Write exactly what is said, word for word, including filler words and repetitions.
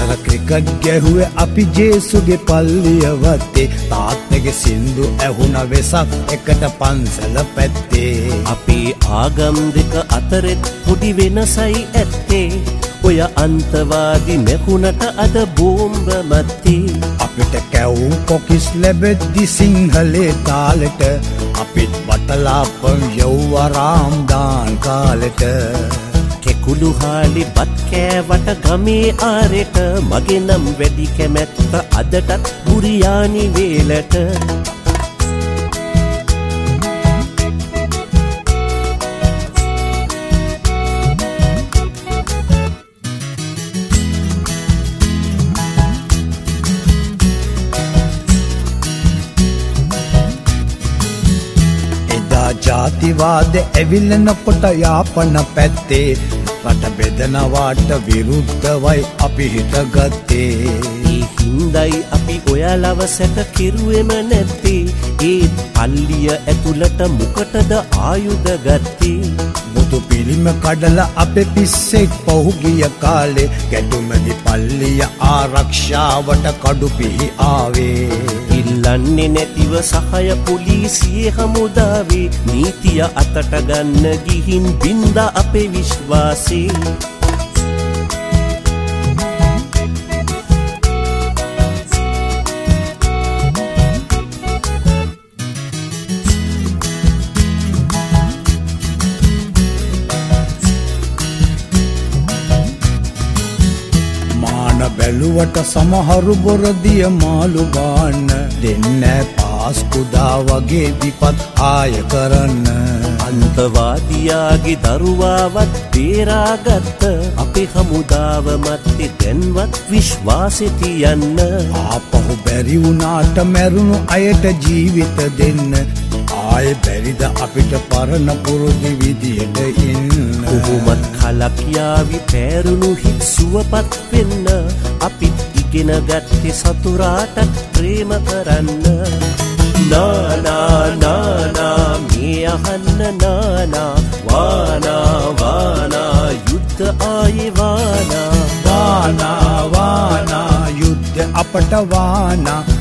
ගෙදර ක්‍රිකට් ගැහුවේ අපි ජේසුගේ පල්ලිය වත්තේ. තාත්තගේ සින්දු ඇහුණ වෙසක් එකට පන්සල පැත්තේ. අපේ ආගම් දෙක අතරෙත් පොඩි වෙනසයි ඇත්තේ. ඔය අන්තවාදී මෙහුණට අද බෝම්බ මැත්තේ. අපිට කැවුම් කොකිස් ලැබෙද්දි සිංහලේ තාලෙට. අපිත් බටලාපන් යව්වරාම් දාන් කාලෙට. කෙකුළු හාලි බත් කෑවට ගමේ ආරෙට. මගේ නම් වැඩි කැමැත්ත අදටත් බුරියානි වේලට. ජාතිවාද ඇවිල්ලනකොට යාපන පැත්තේ. රට බෙදනවාට විරුද්ධවයි අපි හිතගත්තේ. ඒ හින්දයි අපි ඔයාලව සැක කිරුවෙම නැත්තේ. ඒ පල්ලිය ඇතුළට මොකටද ආයුධ ගත්තේ. බුදු පිළිම කඩලා අපේ පිස්සෙක් පහුගිය කාලේ. ගැටුමැදි පල්ලිය ආරක්ෂාවට කඩු පිහි ආවේ. ඉල්ලන්නේ නැතිව සහය පොලිසියේ හමුදාවේ. නීතිය අතට ගන්න ගිහින් බින්දා අපේ විශ්වාසේ. බැලුවට සමහරු බොරදිය මාළු බාන්න. දෙන්න පාස්කුදා වගේ විපත් ආය කරන්න. අන්තවාදියාගේ දරුවාවත් බේරාගත්ත. අපේ හමුදාව මැත්තේ දැන්වත් විශ්වාසෙ තියන්න. ආපහු බැරි වුණාට මැරුණු අයට ජීවිත දෙන්න. ආයෙ බැරිද අපිට පරණ පුරුදු විදියට ඉන්න. කොහොමත් කලක් යාවි පෑරුණු හිත් සුවපත් වෙන්න. අපිත් ඉගෙන ගත්තේ සතුරාටත් ප්‍රේම කරන්න. නානා නානා මේ අහන්න නානා. වානා වානා යුද්ධ ආයේ වානා. වානා වානා යුද්ධ අපට වානා.